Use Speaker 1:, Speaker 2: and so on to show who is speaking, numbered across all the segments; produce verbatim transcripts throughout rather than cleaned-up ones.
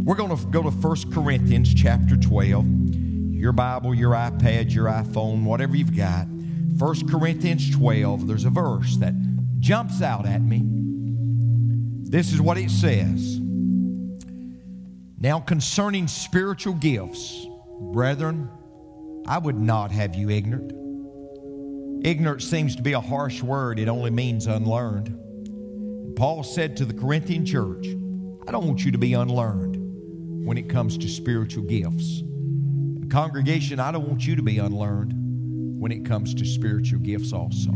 Speaker 1: We're going to go to First Corinthians chapter twelve. Your Bible, your iPad, your iPhone, whatever you've got. First Corinthians twelve, there's a verse that jumps out at me. This is what it says. Now concerning spiritual gifts, brethren, I would not have you ignorant. Ignorant seems to be a harsh word. It only means unlearned. And Paul said to the Corinthian church, I don't want you to be unlearned when it comes to spiritual gifts. And congregation, I don't want you to be unlearned when it comes to spiritual gifts also.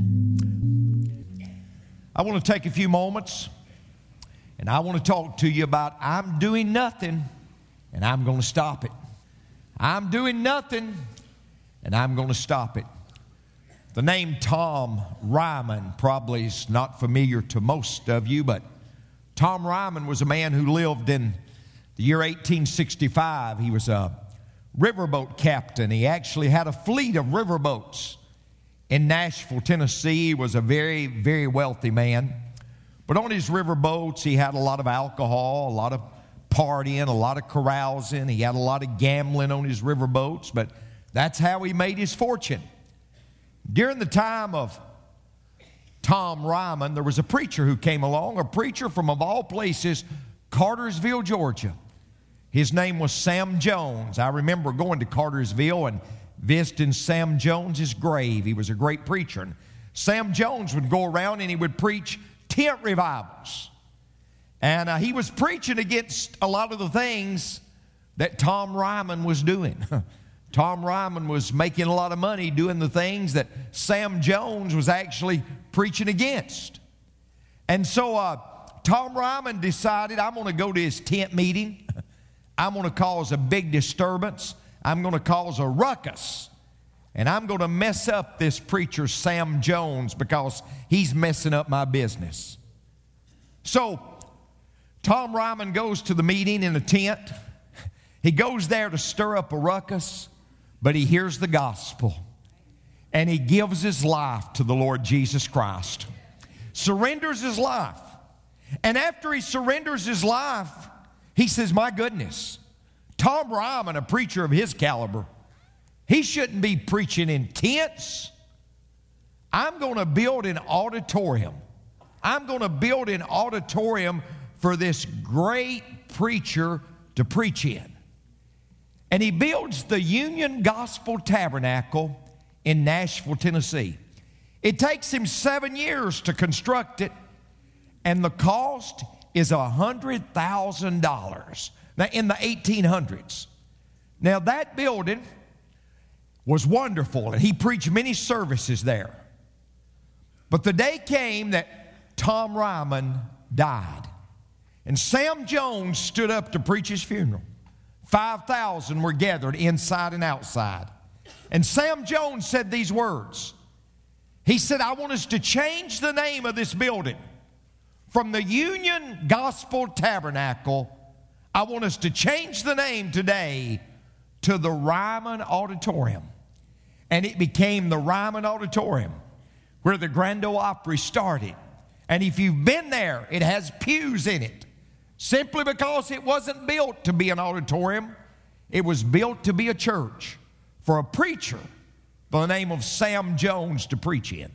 Speaker 1: I want to take a few moments and I want to talk to you about I'm doing nothing and I'm going to stop it. I'm doing nothing and I'm going to stop it. The name Tom Ryman probably is not familiar to most of you, but Tom Ryman was a man who lived in the year eighteen sixty-five. He was a riverboat captain. He actually had a fleet of riverboats in Nashville, Tennessee. He was a very, very wealthy man. But on his riverboats, he had a lot of alcohol, a lot of partying, a lot of carousing. He had a lot of gambling on his riverboats, but that's how he made his fortune. During the time of Tom Ryman, there was a preacher who came along, a preacher from, of all places, Cartersville, Georgia. His name was Sam Jones. I remember going to Cartersville and visiting Sam Jones's grave. He was a great preacher. And Sam Jones would go around and he would preach tent revivals. And uh, he was preaching against a lot of the things that Tom Ryman was doing. Tom Ryman was making a lot of money doing the things that Sam Jones was actually preaching against. And so uh, Tom Ryman decided, I'm going to go to his tent meeting. I'm going to cause a big disturbance. I'm going to cause a ruckus. And I'm going to mess up this preacher, Sam Jones, because he's messing up my business. So Tom Ryman goes to the meeting in a tent. He goes there to stir up a ruckus, but he hears the gospel. And he gives his life to the Lord Jesus Christ. Surrenders his life. And after he surrenders his life, he says, my goodness, Tom Ryman, a preacher of his caliber, he shouldn't be preaching in tents. I'm going to build an auditorium. I'm going to build an auditorium for this great preacher to preach in. And he builds the Union Gospel Tabernacle in Nashville, Tennessee. It takes him seven years to construct it, and the cost is one hundred thousand dollars. Now, in the eighteen hundreds. Now, that building was wonderful, and he preached many services there. But the day came that Tom Ryman died, and Sam Jones stood up to preach his funeral. five thousand were gathered inside and outside. And Sam Jones said these words. He said, I want us to change the name of this building from the Union Gospel Tabernacle. I want us to change the name today to the Ryman Auditorium. And it became the Ryman Auditorium, where the Grand Ole Opry started. And if you've been there, it has pews in it. Simply because it wasn't built to be an auditorium. It was built to be a church for a preacher by the name of Sam Jones to preach in.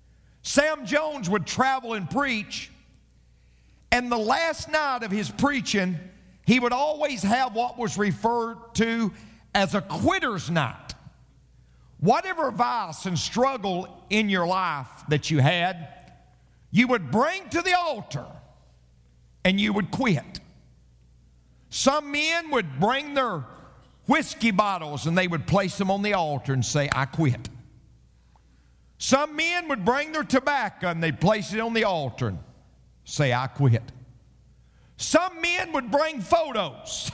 Speaker 1: Sam Jones would travel and preach, and the last night of his preaching, he would always have what was referred to as a quitter's night. Whatever vice and struggle in your life that you had, you would bring to the altar and you would quit. Some men would bring their whiskey bottles and they would place them on the altar and say, I quit. Some men would bring their tobacco and they'd place it on the altar and say, I quit. Some men would bring photos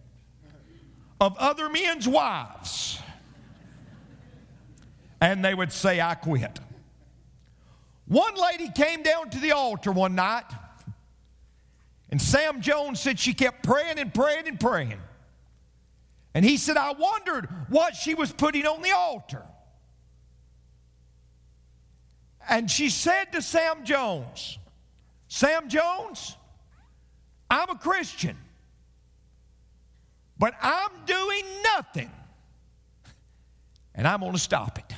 Speaker 1: of other men's wives and they would say, I quit. One lady came down to the altar one night, and Sam Jones said she kept praying and praying and praying. And he said, I wondered what she was putting on the altar. And she said to Sam Jones, Sam Jones, I'm a Christian. But I'm doing nothing, and I'm going to stop it.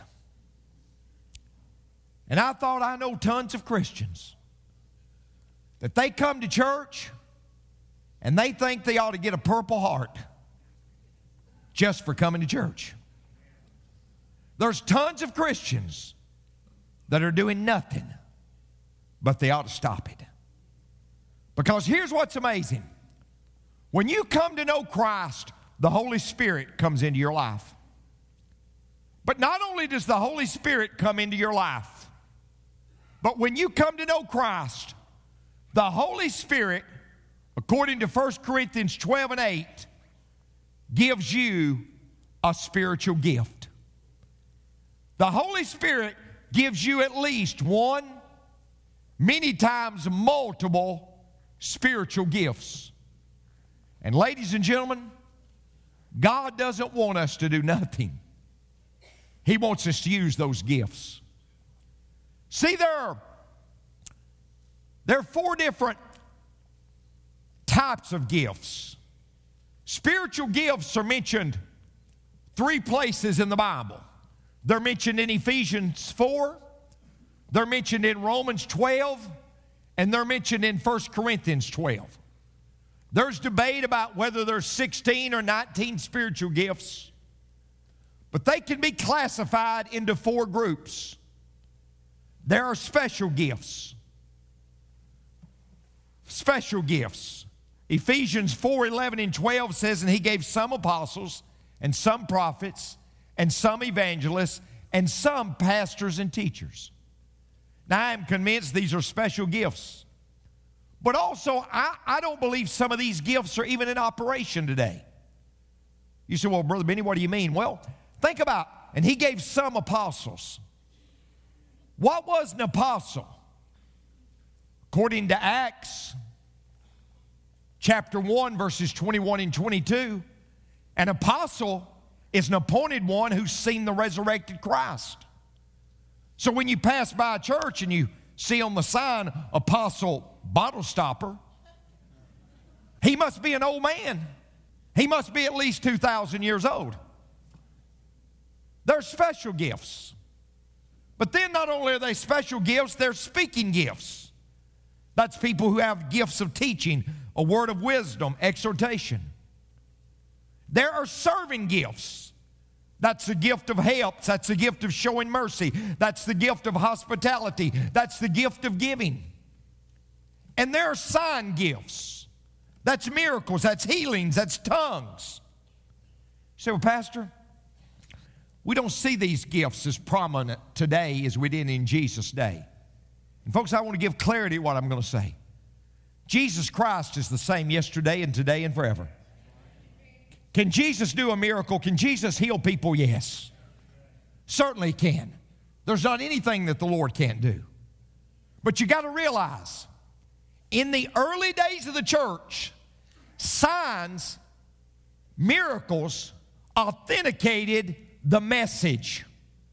Speaker 1: And I thought I know tons of Christians that they come to church and they think they ought to get a Purple Heart just for coming to church. There's tons of Christians that are doing nothing, but they ought to stop it. Because here's what's amazing. When you come to know Christ, the Holy Spirit comes into your life. But not only does the Holy Spirit come into your life, but when you come to know Christ, the Holy Spirit, according to First Corinthians twelve and eight, gives you a spiritual gift. The Holy Spirit gives you at least one, many times multiple spiritual gifts. And ladies and gentlemen, God doesn't want us to do nothing. He wants us to use those gifts. See, there are, there are four different types of gifts. Spiritual gifts are mentioned three places in the Bible. They're mentioned in Ephesians four, they're mentioned in Romans twelve, and they're mentioned in First Corinthians twelve. There's debate about whether there's sixteen or nineteen spiritual gifts, but they can be classified into four groups. There are special gifts. Special gifts. Ephesians four, eleven and twelve says, and he gave some apostles and some prophets and some evangelists and some pastors and teachers. Now, I am convinced these are special gifts. But also, I, I don't believe some of these gifts are even in operation today. You say, well, Brother Benny, what do you mean? Well, think about, and he gave some apostles. What was an apostle? According to Acts chapter one, verses twenty-one and twenty-two, an apostle is an appointed one who's seen the resurrected Christ. So when you pass by a church and you see on the sign, Apostle Bottle Stopper, he must be an old man. He must be at least two thousand years old. They're special gifts. But then not only are they special gifts, they're speaking gifts. That's people who have gifts of teaching, a word of wisdom, exhortation. There are serving gifts. That's the gift of help. That's the gift of showing mercy. That's the gift of hospitality. That's the gift of giving. And there are sign gifts. That's miracles. That's healings. That's tongues. You say, well, Pastor, we don't see these gifts as prominent today as we did in Jesus' day. And folks, I want to give clarity to what I'm going to say. Jesus Christ is the same yesterday and today and forever. Can Jesus do a miracle? Can Jesus heal people? Yes. Certainly he can. There's not anything that the Lord can't do. But you got to realize, in the early days of the church, signs, miracles authenticated the message.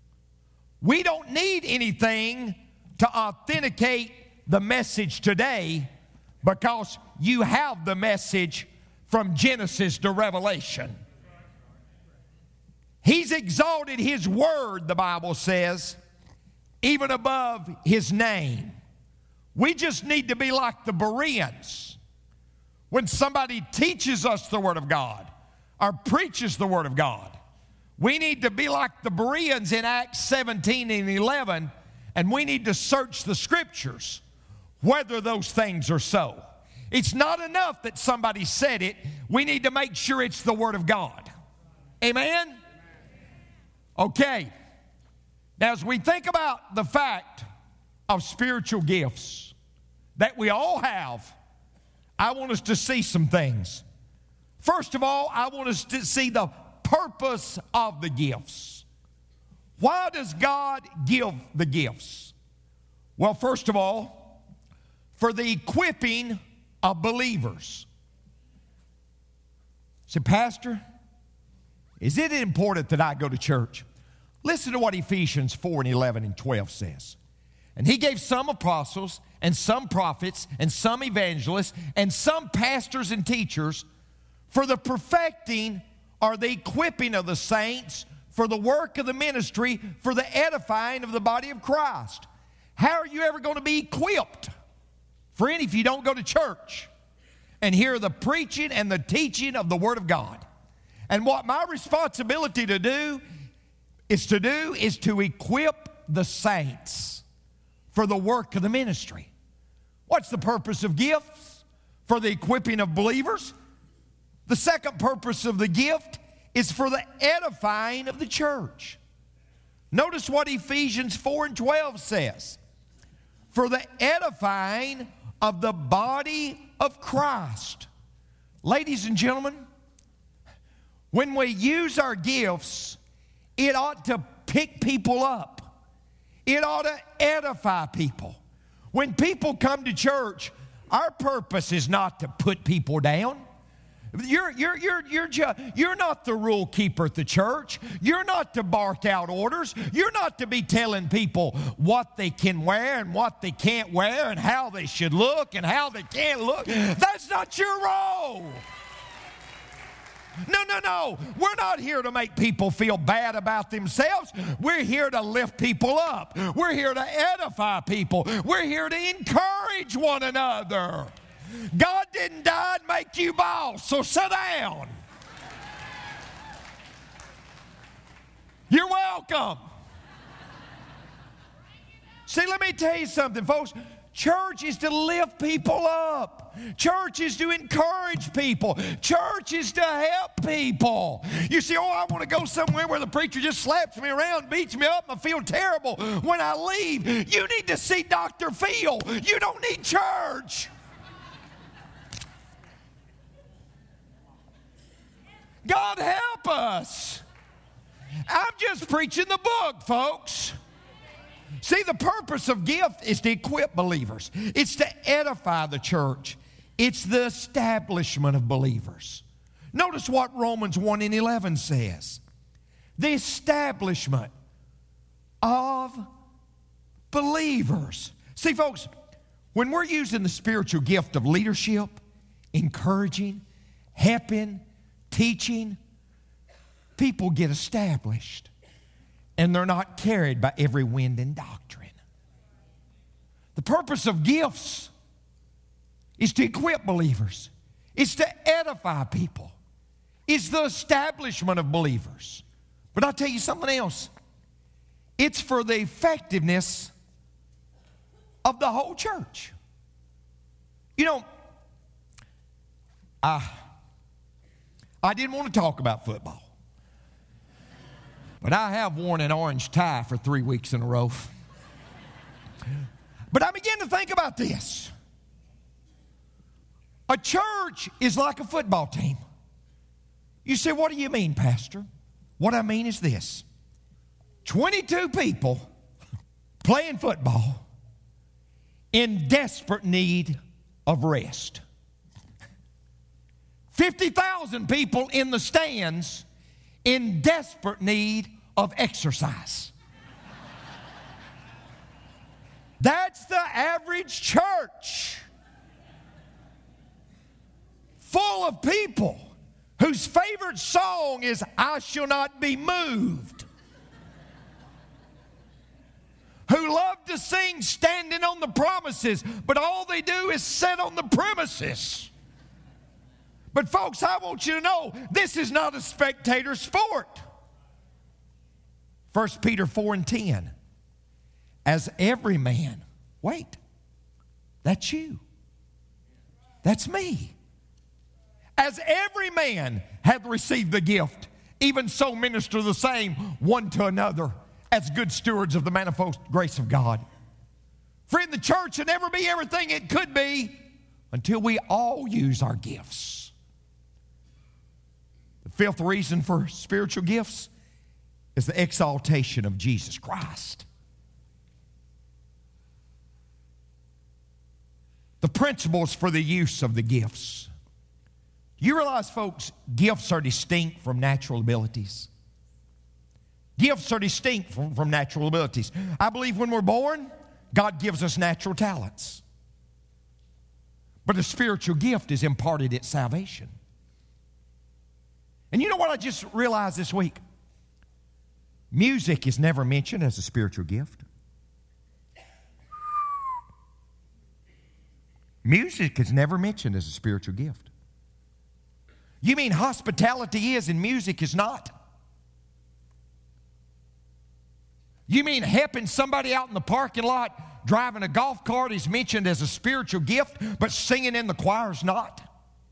Speaker 1: We don't need anything to authenticate the message today because you have the message from Genesis to Revelation. He's exalted his word, the Bible says, even above his name. We just need to be like the Bereans. When somebody teaches us the word of God or preaches the word of God, we need to be like the Bereans in Acts seventeen and eleven, and we need to search the scriptures whether those things are so. It's not enough that somebody said it. We need to make sure it's the word of God. Amen? Okay. Now, as we think about the fact of spiritual gifts that we all have, I want us to see some things. First of all, I want us to see the purpose of the gifts. Why does God give the gifts? Well, first of all, for the equipping of believers. Say, Pastor, is it important that I go to church? Listen to what Ephesians four and eleven and twelve says. And he gave some apostles and some prophets and some evangelists and some pastors and teachers for the perfecting or the equipping of the saints, for the work of the ministry, for the edifying of the body of Christ. How are you ever going to be equipped, friend, if you don't go to church and hear the preaching and the teaching of the Word of God? And what my responsibility to do is to do is to equip the saints for the work of the ministry. What's the purpose of gifts? For the equipping of believers. The second purpose of the gift is for the edifying of the church. Notice what Ephesians four and twelve says. For the edifying of the body of Christ. Ladies and gentlemen, when we use our gifts, it ought to pick people up. It ought to edify people. When people come to church, our purpose is not to put people down. You're, you're, you're, you're, ju- you're not the rule keeper at the church. You're not to bark out orders. You're not to be telling people what they can wear and what they can't wear and how they should look and how they can't look. That's not your role. No, no, no. We're not here to make people feel bad about themselves. We're here to lift people up. We're here to edify people. We're here to encourage one another. God didn't die and make you boss, so sit down. You're welcome. See, let me tell you something, folks. Church is to lift people up. Church is to encourage people. Church is to help people. You see, oh, I want to go somewhere where the preacher just slaps me around, beats me up, and I feel terrible when I leave. You need to see Doctor Phil. You don't need church. God help us. I'm just preaching the book, folks. See, the purpose of gift is to equip believers. It's to edify the church. It's the establishment of believers. Notice what Romans one and eleven says. The establishment of believers. See, folks, when we're using the spiritual gift of leadership, encouraging, helping, teaching, people get established. And they're not carried by every wind and doctrine. The purpose of gifts is to equip believers. It's to edify people. It's the establishment of believers. But I'll tell you something else. It's for the effectiveness of the whole church. You know, I, I didn't want to talk about football. But I have worn an orange tie for three weeks in a row. But I began to think about this. A church is like a football team. You say, what do you mean, Pastor? What I mean is this. twenty-two people playing football in desperate need of rest. fifty thousand people in the stands in desperate need of exercise. That's the average church. Full of people whose favorite song is I Shall Not Be Moved. Who love to sing Standing on the Promises, but all they do is sit on the premises. But folks, I want you to know, this is not a spectator sport. First Peter four and ten. As every man, wait, that's you. That's me. As every man hath received the gift, even so minister the same one to another as good stewards of the manifold grace of God. Friend, the church will never be everything it could be until we all use our gifts. The fifth reason for spiritual gifts is the exaltation of Jesus Christ. The principles for the use of the gifts. You realize, folks, gifts are distinct from natural abilities. Gifts are distinct from, from natural abilities. I believe when we're born, God gives us natural talents. But a spiritual gift is imparted at salvation. And you know what I just realized this week? Music is never mentioned as a spiritual gift. Music is never mentioned as a spiritual gift. You mean hospitality is and music is not? You mean helping somebody out in the parking lot driving a golf cart is mentioned as a spiritual gift, but singing in the choir is not?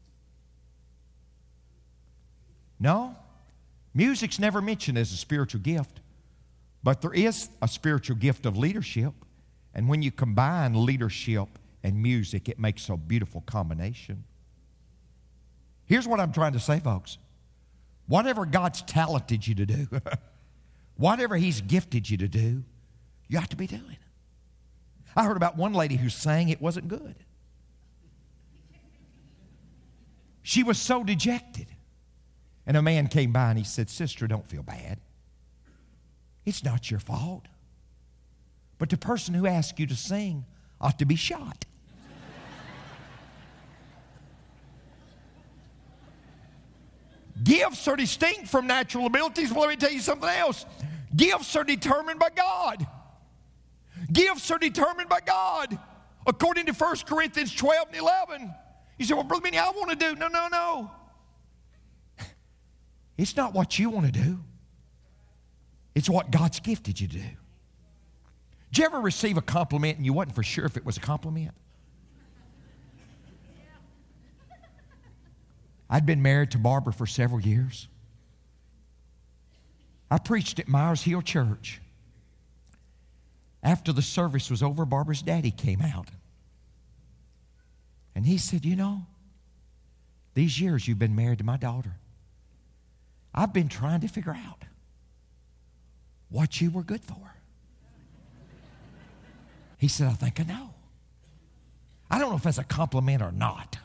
Speaker 1: No. Music's never mentioned as a spiritual gift, but there is a spiritual gift of leadership. And when you combine leadership and music, it makes a beautiful combination. Here's what I'm trying to say, folks. Whatever God's talented you to do, whatever He's gifted you to do, you have to be doing. I heard about one lady who sang, it wasn't good. She was so dejected. And a man came by and he said, "Sister, don't feel bad. It's not your fault. But the person who asked you to sing ought to be shot." Gifts are distinct from natural abilities. Well, let me tell you something else. Gifts are determined by God. Gifts are determined by God. According to First Corinthians twelve and eleven. You say, "Well, Brother Benny, I want to do." No, no, no. It's not what you want to do. It's what God's gifted you to do. Did you ever receive a compliment and you wasn't for sure if it was a compliment? I'd been married to Barbara for several years. I preached at Myers Hill Church. After the service was over, Barbara's daddy came out. And he said, "You know, these years you've been married to my daughter, I've been trying to figure out what you were good for." He said, "I think I know. I don't know if that's a compliment or not.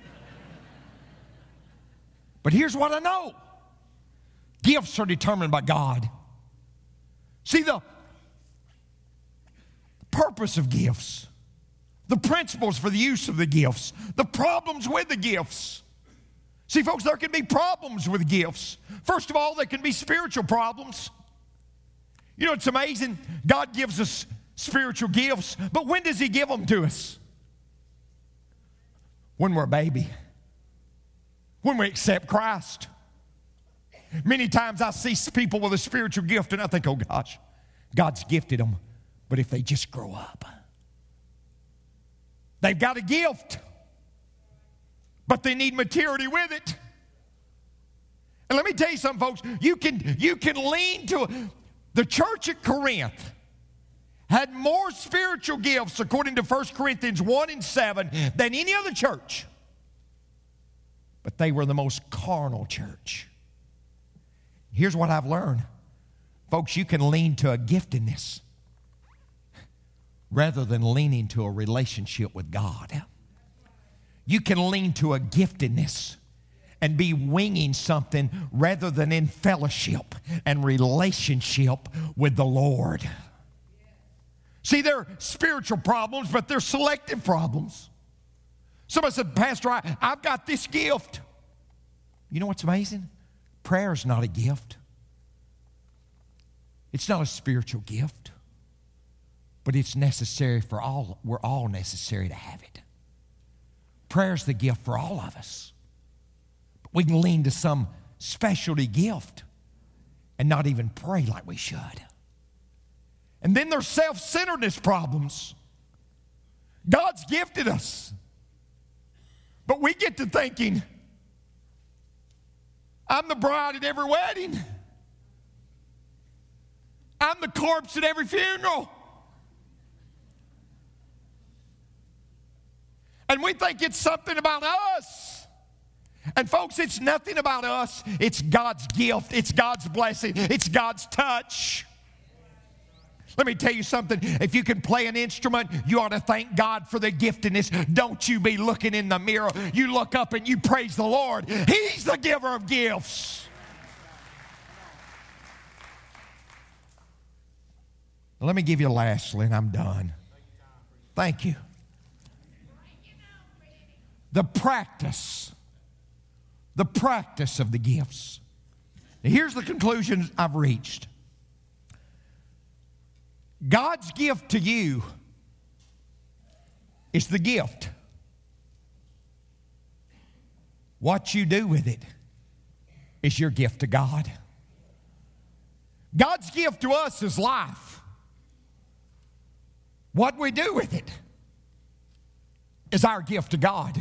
Speaker 1: But here's what I know. Gifts are determined by God." See, the purpose of gifts, the principles for the use of the gifts, the problems with the gifts. See, folks, there can be problems with gifts. First of all, there can be spiritual problems. You know, it's amazing. God gives us spiritual gifts, but when does He give them to us? When we're a baby. When we accept Christ. Many times I see people with a spiritual gift and I think, "Oh gosh, God's gifted them." But if they just grow up, they've got a gift, but they need maturity with it. And let me tell you something, folks. You can, you can lean to the church at Corinth had more spiritual gifts, according to First Corinthians one and seven, than any other church. But they were the most carnal church. Here's what I've learned. Folks, you can lean to a giftedness rather than leaning to a relationship with God. You can lean to a giftedness and be winging something rather than in fellowship and relationship with the Lord. See, they're spiritual problems, but they're selective problems. Somebody said, "Pastor, I, I've got this gift." You know what's amazing? Prayer is not a gift. It's not a spiritual gift. But it's necessary for all. We're all necessary to have it. Prayer is the gift for all of us. But we can lean to some specialty gift and not even pray like we should. And then there's self-centeredness problems. God's gifted us. But we get to thinking, "I'm the bride at every wedding. I'm the corpse at every funeral." And we think it's something about us. And folks, it's nothing about us. It's God's gift. It's God's blessing. It's God's touch. Let me tell you something. If you can play an instrument, you ought to thank God for the giftedness. Don't you be looking in the mirror. You look up and you praise the Lord. He's the giver of gifts. Let me give you lastly, and I'm done. Thank you. The practice, the practice of the gifts. Here's the conclusion I've reached. God's gift to you is the gift. What you do with it is your gift to God. God's gift to us is life. What we do with it is our gift to God.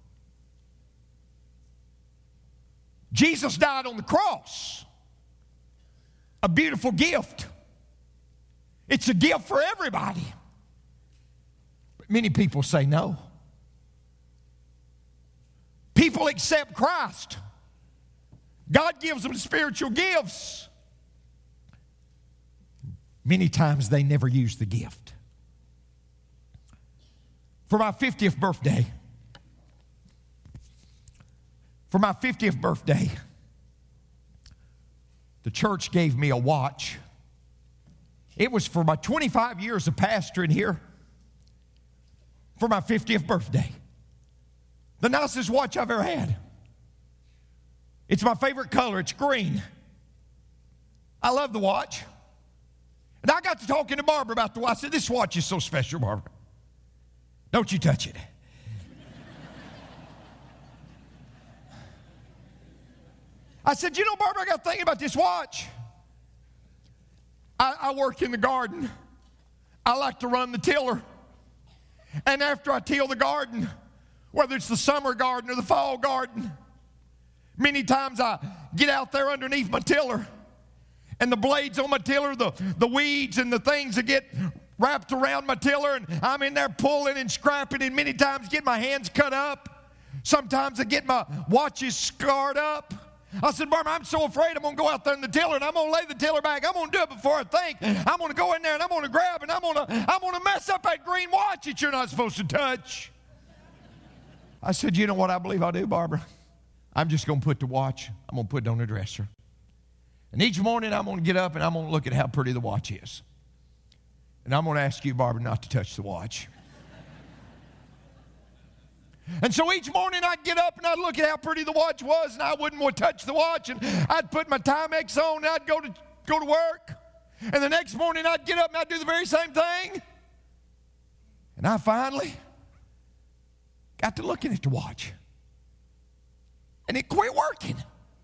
Speaker 1: Jesus died on the cross. A beautiful gift. It's a gift for everybody. But many people say no. People accept Christ. God gives them spiritual gifts. Many times they never use the gift. For my fiftieth birthday, for my fiftieth birthday, the church gave me a watch. It was for my twenty-five years of pastoring here. For my fiftieth birthday. The nicest watch I've ever had. It's my favorite color. It's green. I love the watch. And I got to talking to Barbara about the watch. I said, this watch is so special, Barbara. Don't you touch it. I said, you know, Barbara, I got thinking about this watch. I, I work in the garden. I like to run the tiller. And after I till the garden, whether it's the summer garden or the fall garden, many times I get out there underneath my tiller, and the blades on my tiller, the, the weeds and the things that get wrapped around my tiller, and I'm in there pulling and scrapping, and many times get my hands cut up. Sometimes I get my watches scarred up. I said, Barbara, I'm so afraid I'm going to go out there in the tiller, and I'm going to lay the tiller back. I'm going to do it before I think. I'm going to go in there, and I'm going to grab, and I'm going to, I'm going to mess up that green watch that you're not supposed to touch. I said, you know what I believe I'll do, Barbara? I'm just going to put the watch, I'm going to put it on the dresser. And each morning I'm going to get up and I'm going to look at how pretty the watch is. And I'm going to ask you, Barbara, not to touch the watch. And so each morning I'd get up and I'd look at how pretty the watch was, and I wouldn't want to touch the watch, and I'd put my Timex on and I'd go to, go to work. And the next morning I'd get up and I'd do the very same thing. And I finally got to looking at the watch. And it quit working.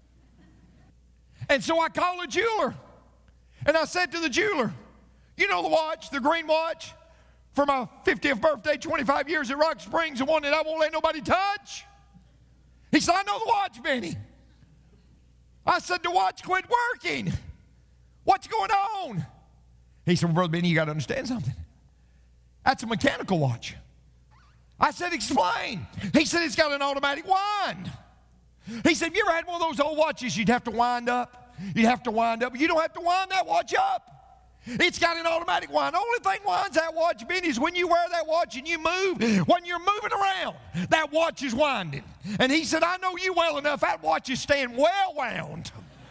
Speaker 1: And so I called a jeweler. And I said to the jeweler, you know the watch, the green watch, for my fiftieth birthday, twenty-five years at Rock Springs, the one that I won't let nobody touch? He said, I know the watch, Benny. I said, the watch quit working. What's going on? He said, well, Brother Benny, you got to understand something. That's a mechanical watch. I said, explain. He said, it's got an automatic wind. He said, you ever had one of those old watches you'd have to wind up? You'd have to wind up. You don't have to wind that watch up. It's got an automatic wind. The only thing winds that watch, Ben, is when you wear that watch and you move. When you're moving around, that watch is winding. And he said, I know you well enough. That watch is staying well wound.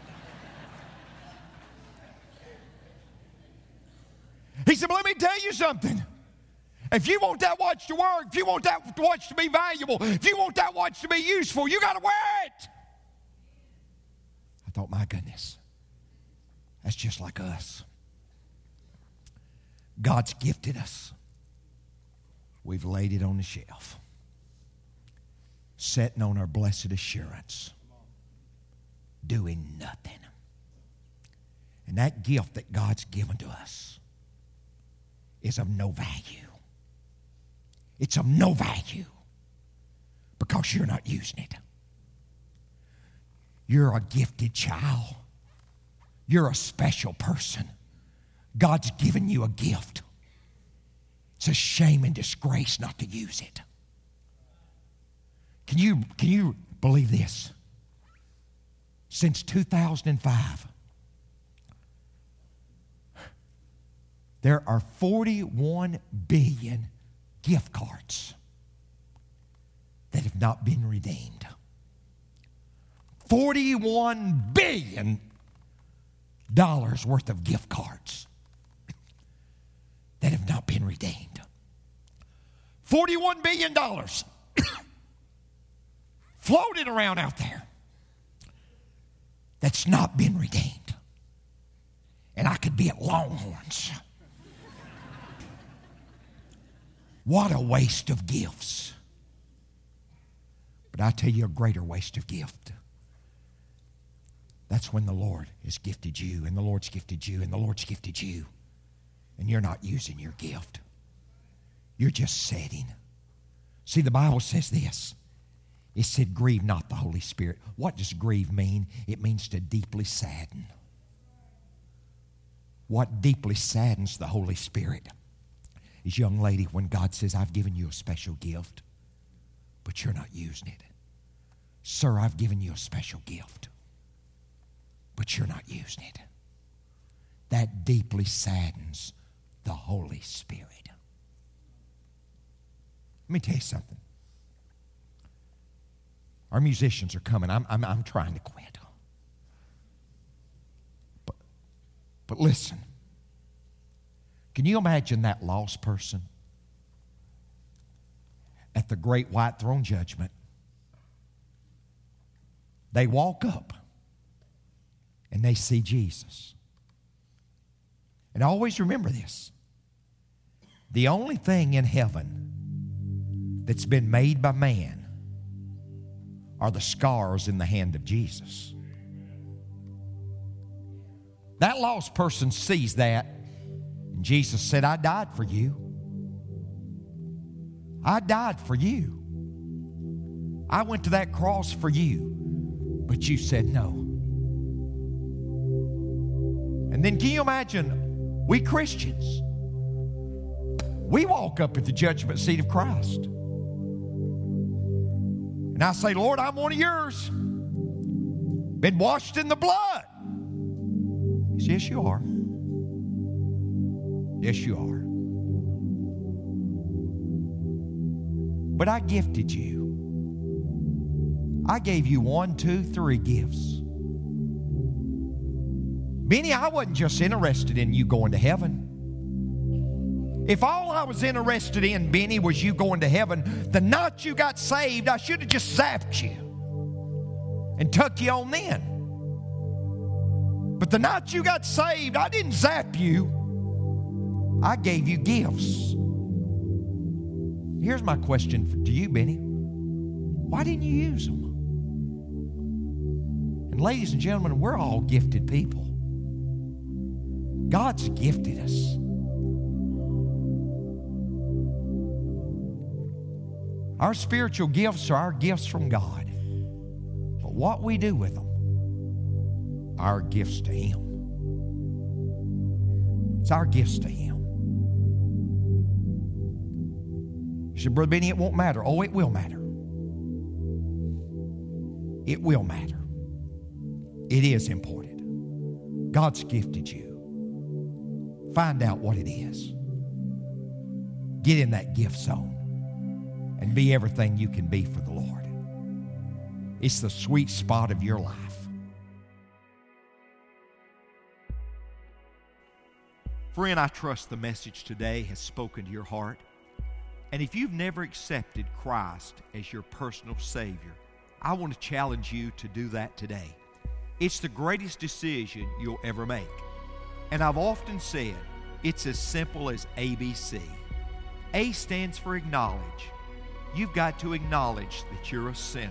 Speaker 1: He said, well, let me tell you something. If you want that watch to work, if you want that watch to be valuable, if you want that watch to be useful, you got to wear it. I thought, my goodness, that's just like us. God's gifted us. We've laid it on the shelf, sitting on our blessed assurance, doing nothing. And that gift that God's given to us is of no value. It's of no value because you're not using it. You're a gifted child. You're a special person. God's given you a gift. It's a shame and disgrace not to use it. Can you, can you believe this? Since two thousand five, there are forty-one billion gift cards that have not been redeemed. forty-one billion dollars worth of gift cards that have not been redeemed. forty-one billion dollars floating around out there that's not been redeemed. And I could be at Longhorns. What a waste of gifts. But I tell you a greater waste of gift. That's when the Lord has gifted you, and the Lord's gifted you, and the Lord's gifted you. And you're not using your gift. You're just setting. See, the Bible says this. It said, grieve not the Holy Spirit. What does grieve mean? It means to deeply sadden. What deeply saddens the Holy Spirit is, young lady, when God says, I've given you a special gift, but you're not using it. Sir, I've given you a special gift, but you're not using it. That deeply saddens the Holy Spirit. Let me tell you something. Our musicians are coming. I'm, I'm, I'm trying to quit. But, but listen. Can you imagine that lost person at the great white throne judgment? They walk up and they see Jesus. And always remember this. The only thing in heaven that's been made by man are the scars in the hand of Jesus. That lost person sees that, and Jesus said, I died for you. I died for you. I went to that cross for you, but you said no. And then can you imagine, we Christians, we walk up at the judgment seat of Christ. And I say, Lord, I'm one of yours. Been washed in the blood. He says, yes, you are. Yes, you are. But I gifted you. I gave you one, two, three gifts. Benny, I wasn't just interested in you going to heaven. If all I was interested in, Benny, was you going to heaven, the night you got saved, I should have just zapped you and tuck you on then. But the night you got saved, I didn't zap you. I gave you gifts. Here's my question for, to you, Benny. Why didn't you use them? And ladies and gentlemen, we're all gifted people. God's gifted us. Our spiritual gifts are our gifts from God. But what we do with them, our gifts to Him. It's our gifts to Him. You said, Brother Benny, it won't matter. Oh, it will matter. It will matter. It is important. God's gifted you. Find out what it is. Get in that gift zone and be everything you can be for the Lord. It's the sweet spot of your life. Friend, I trust the message today has spoken to your heart. And if you've never accepted Christ as your personal Savior, I want to challenge you to do that today. It's the greatest decision you'll ever make. And I've often said, it's as simple as A B C. A stands for acknowledge. You've got to acknowledge that you're a sinner.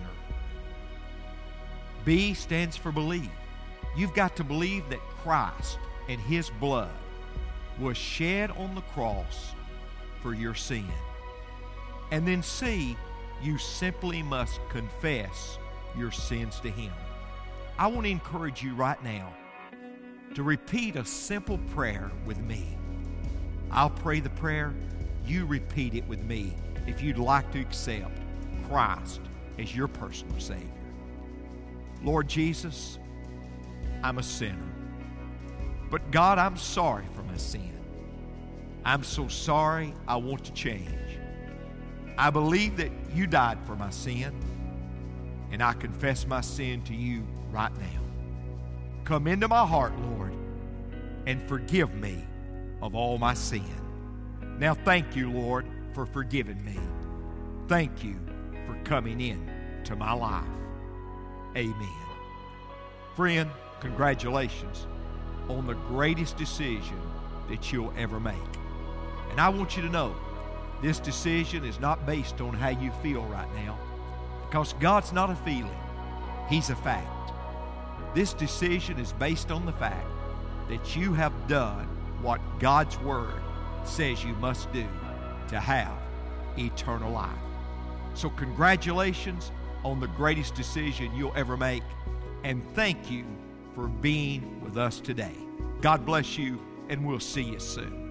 Speaker 1: B stands for believe. You've got to believe that Christ and His blood was shed on the cross for your sin. And then C, you simply must confess your sins to Him. I want to encourage you right now to repeat a simple prayer with me. I'll pray the prayer. You repeat it with me if you'd like to accept Christ as your personal Savior. Lord Jesus, I'm a sinner. But God, I'm sorry for my sin. I'm so sorry. I want to change. I believe that you died for my sin, and I confess my sin to you right now. Come into my heart, Lord, and forgive me of all my sin. Now thank you, Lord, for forgiving me. Thank you for coming in to my life. Amen. Friend, Congratulations on the greatest decision that you'll ever make. And I want you to know, this decision is not based on how you feel right now, because God's not a feeling, He's a fact. This decision is based on the fact that you have done what God's Word says you must do to have eternal life. So congratulations on the greatest decision you'll ever make, and thank you for being with us today. God bless you, and we'll see you soon.